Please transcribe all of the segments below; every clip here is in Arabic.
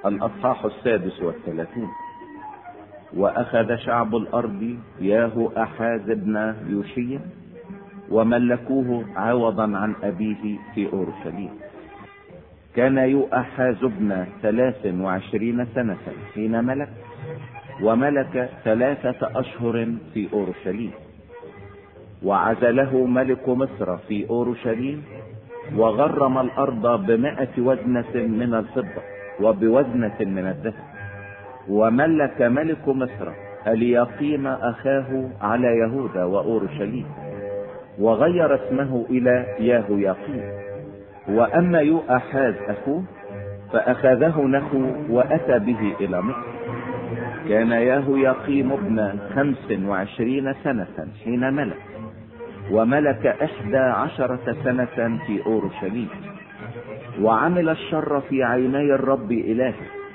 الأصحاح 36. وأخذ شعب الأرض يهوآحاز ابن يوشيا وملكوه عوضا عن أبيه في أورشليم. كان يوآحاز ابن 23 سنة حين ملك، وملك 3 أشهر في أورشليم. وعزله ملك مصر في أورشليم، وغرم الأرض ب100 وزنة من الفضة وبوزنة من الذهب. وملك ملك مصر اليقيم أخاه على يهوذا وأورشليم، وغير اسمه إلى يهوياقيم. وأما يوآحاز أخوه فأخذه نخو وأتى به إلى مصر. كان يهوياقيم ابن 25 سنة حين ملك، وملك 11 سنة في أورشليم. وعمل الشر في عيني الرب إلهه.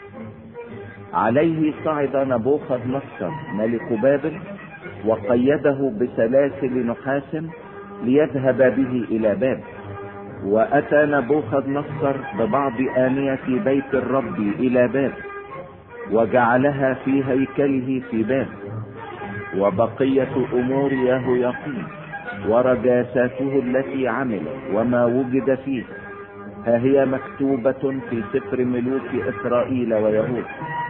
عليه صعد نبوخذ نصر ملك بابل، وقيده بسلاسل نحاس ليذهب به إلى بابل. وأتى نبوخذ نصر ببعض آنية بيت الرب إلى بابل، وجعلها في هيكله في بابل. وبقية أمور يهوياقيم ورجاساته التي عمل وما وجد فيه، ها هي مكتوبة في سفر ملوك إسرائيل ويهود.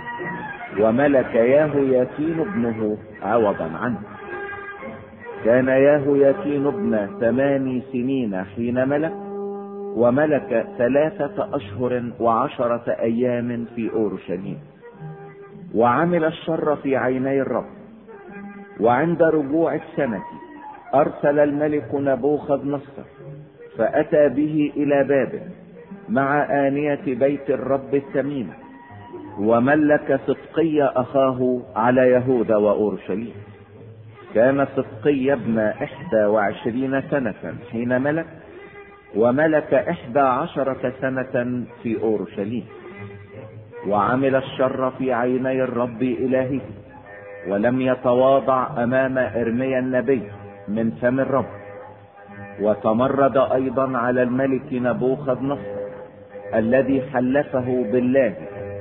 وملك يهوياكين ابنه عوضا عنه. كان يهوياكين ابن 8 سنين حين ملك، وملك 3 أشهر و10 أيام في أورشليم. وعمل الشر في عيني الرب. وعند رجوع السنة أرسل الملك نبوخذ نصر، فأتى به إلى بابل مع آنية بيت الرب الثمينة. وملك صدقي أخاه على يهوذا وأورشليم. كان صدقي ابن 21 سنة حين ملك، وملك 11 سنة في أورشليم. وعمل الشر في عيني الرب إلهه، ولم يتواضع أمام إرميا النبي من فم الرب. وتمرد أيضا على الملك نبوخذ نصر الذي حلفه بالله،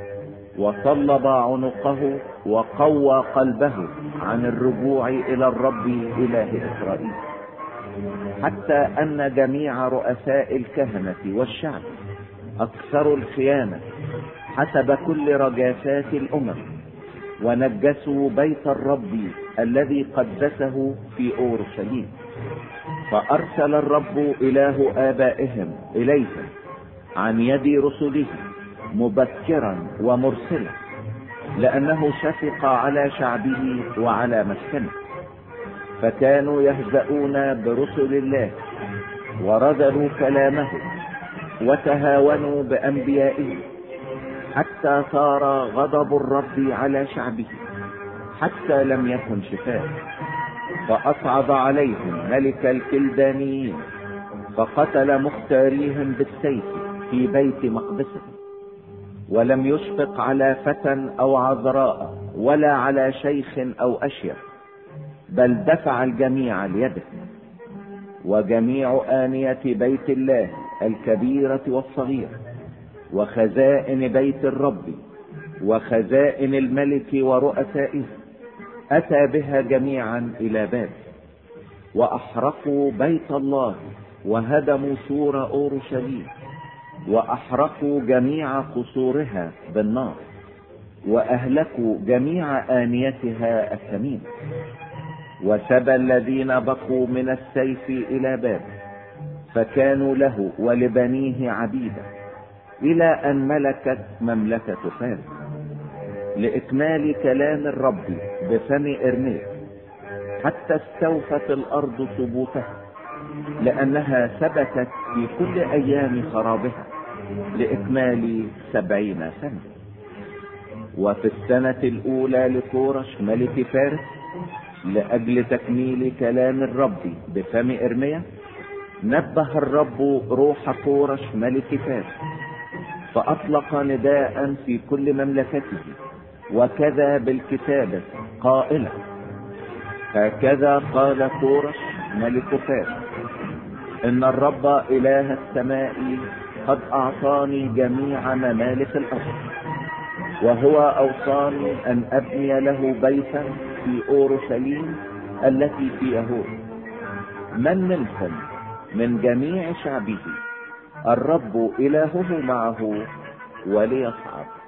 وصلب عنقه وقوى قلبه عن الرجوع إلى الرب إله إسرائيل، حتى أن جميع رؤساء الكهنة والشعب أكثروا الخيانة حسب كل رجاسات الأمم، ونجسوا بيت الرب الذي قدسه في أورشليم. فأرسل الرب إله آبائهم إليهم عن يد رسله مبكرا ومرسلا، لأنه شفق على شعبه وعلى مسكنه. فكانوا يهزؤون برسل الله، ورذلوا كلامه، وتهاونوا بأنبيائه، حتى صار غضب الرب على شعبه، حتى لم يكن شفاء. فأصعد عليهم ملك الكلدانيين، فقتل مختاريهم بالسيف في بيت مقدسه. ولم يشفق على فتى أو عذراء، ولا على شيخ أو أشيخ، بل دفع الجميع ليده. وجميع آنية بيت الله الكبيرة والصغيرة، وخزائن بيت الرب، وخزائن الملك ورؤسائه، أتى بها جميعا إلى بابل. وأحرقوا بيت الله، وهدموا سور أورشليم، وأحرقوا جميع قصورها بالنار، وأهلكوا جميع آنيتها الثمينة. وسبى الذين بقوا من السيف إلى بابل، فكانوا له ولبنيه عبيدا، إلى أن ملكت مملكة فارس، لإكمال كلام الرب بفم إرميا، حتى استوفت الأرض ثبوتها، لأنها ثبتت في كل أيام خرابها لإكمال 70 سنة. وفي السنة الأولى لكورش ملك فارس، لأجل تكميل كلام الرب بفم إرميا، نبه الرب روح كورش ملك فارس، فأطلق نداء في كل مملكته، وكذا بالكتابة قائلا: هكذا قال كورش ملك فارس: إن الرب إله السماء قد أعطاني جميع ممالك الأرض، وهو أوصاني أن أبني له بيتا في أورشليم التي في يهود. من منكم من جميع شعبه الرب إلهه معه وليصعد.